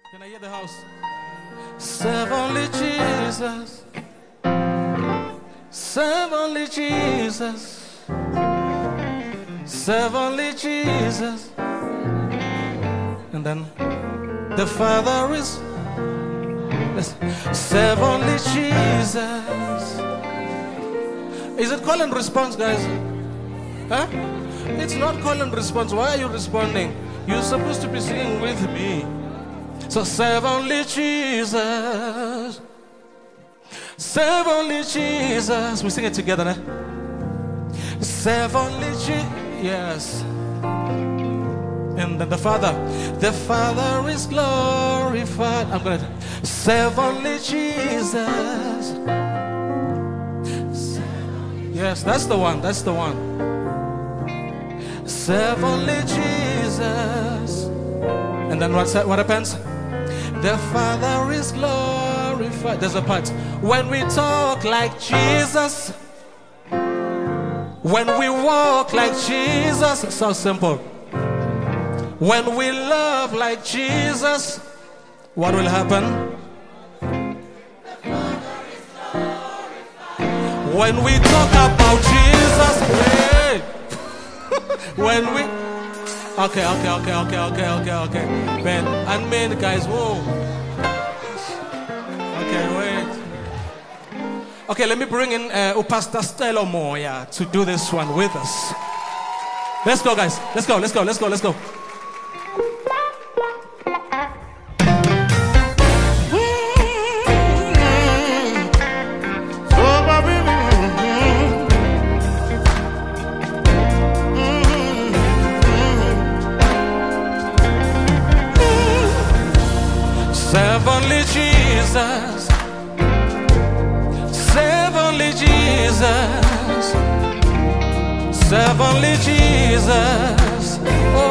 Can I hear the house? Serve only Jesus. Serve only Jesus. Serve only Jesus. And then the Father is. Serve only Jesus. Is it call and response, guys? Huh? It's not call and response. Why are you responding? You're supposed to be singing with me. So serve only Jesus. Serve only Jesus. We sing it together, eh? Serve only Jesus. Yes. And then the Father is glorified. I'm gonna serve only Jesus. Yes, that's the one. That's the one. Serve only Jesus. And then what happens? The Father is glorified. There's a part. When we talk like Jesus, when we walk like Jesus, so simple. When we love like Jesus, what will happen? When we talk about Jesus, hey. When we okay. Man, unmanned guys, whoa. Okay, wait. Okay, let me bring in Pastor Stella Moya to do this one with us. Let's go, guys. Let's go. Serve only Jesus. Serve only Jesus. Serve only Jesus.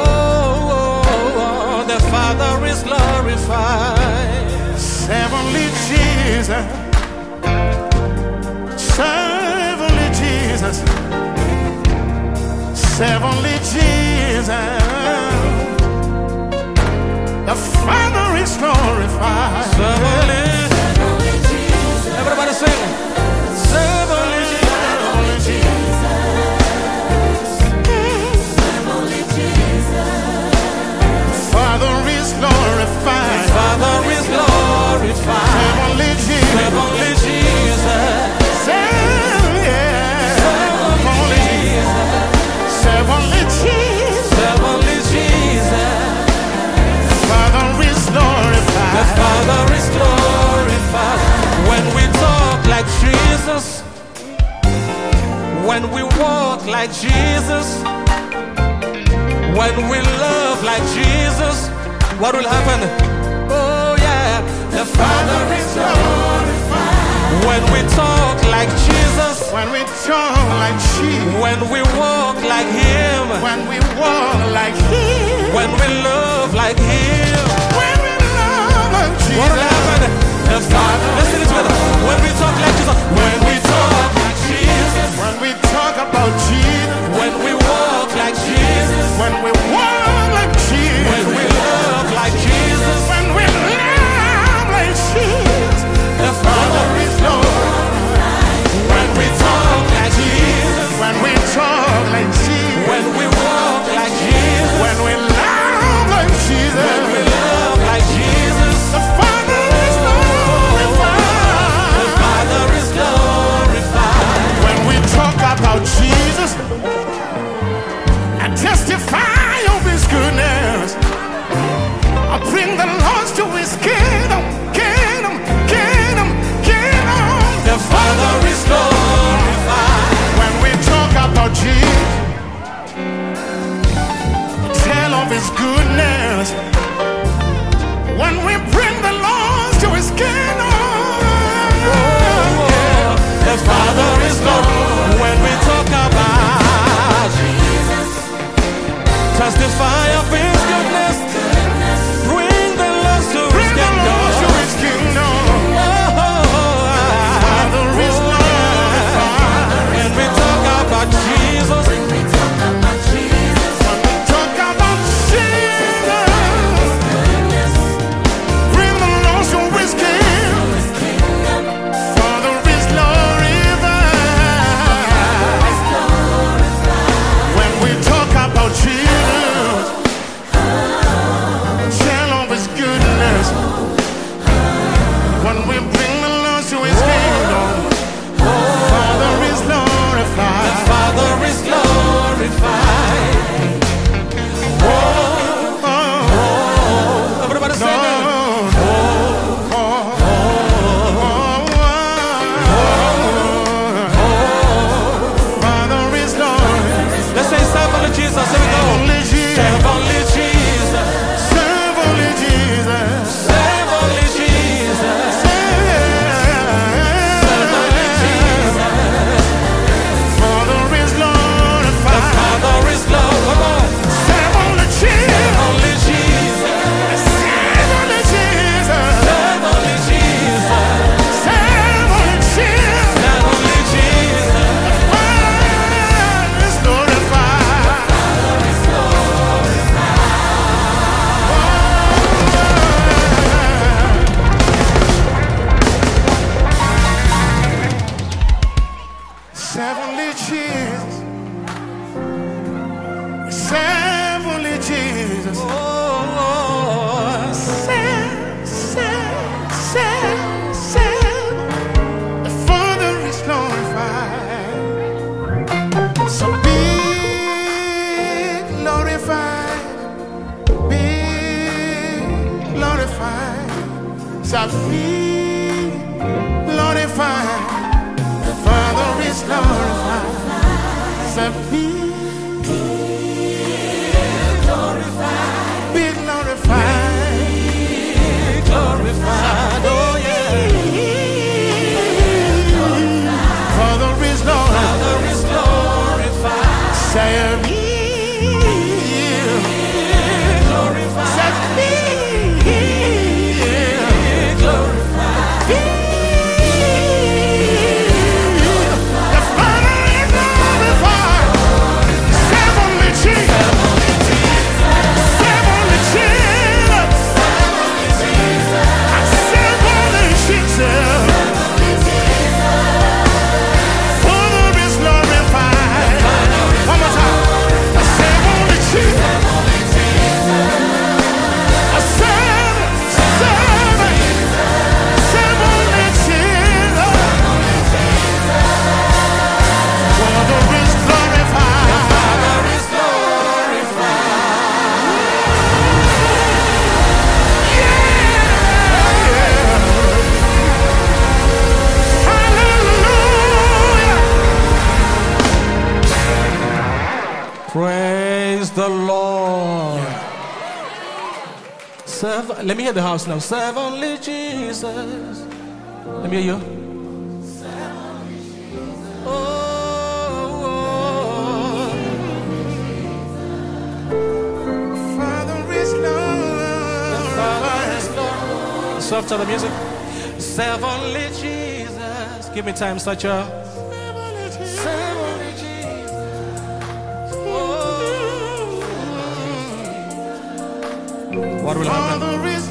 Oh, the Father is glorified. Serve only Jesus. Serve only Jesus. Serve only Jesus. The Father is glorified. Serve only Jesus. Everybody sing. Serve only Jesus. Serve only Jesus. Father is glorified. Father is glorified. Serve only Jesus. Serve only Jesus. Serve, yeah. Serve only Jesus. Serve only Jesus. Serve only Jesus. Father is glorified. The Father is glorified. When we talk like Jesus, when we walk like Jesus, when we love like Jesus, what will happen? Oh yeah, the Father is glorified. When we talk like Jesus, When we talk like Jesus. when we walk like Him, When we walk like Him. when we love like Him, When we love like Jesus. what will happen? The Father, let's sing it together. When we talk like Jesus, when we talk like Jesus, When we talk about Jesus. when we walk like Jesus, When we walk like Jesus. when we love like Jesus, When we love like Jesus. the Father is glorified. When we talk like Jesus, When we talk like Jesus. when we walk like Jesus, When we love like Jesus. when we love like Jesus, The Father is the glorified. Father is glorified. When we talk about Jesus and testify of His goodness, I bring the lost to His kingdom, kingdom, kingdom, kingdom. The Father is glorified. When we talk about Jesus, tell of His goodness. When we bring the lost to His kingdom, The Father is glorified. When we talk about Jesus. testify of His goodness, bring the lost to His bring the kingdom. shall be glorified. The Father is glorified. Shall be glorified. Be glorified. Be glorified. Oh yeah. Father is glorified. Father is glorified. Shall be glorified. Shall be glorified. The Father is glorified. Heavenly Jesus. Heavenly Jesus. Heavenly Jesus. Father is glorified. One more time. Heavenly Jesus. Praise the Lord. Serve, let me hear the house now. Serve only Jesus. Let me hear you. Oh, oh. Father is glorified. Softer the music. Serve only Jesus. Give me time, such a. Serve only Jesus. What will happen? Father is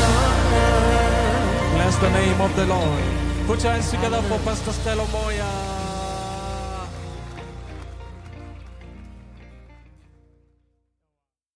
Bless the name of the Lord. Put your hands together for Pastor Stella Moya.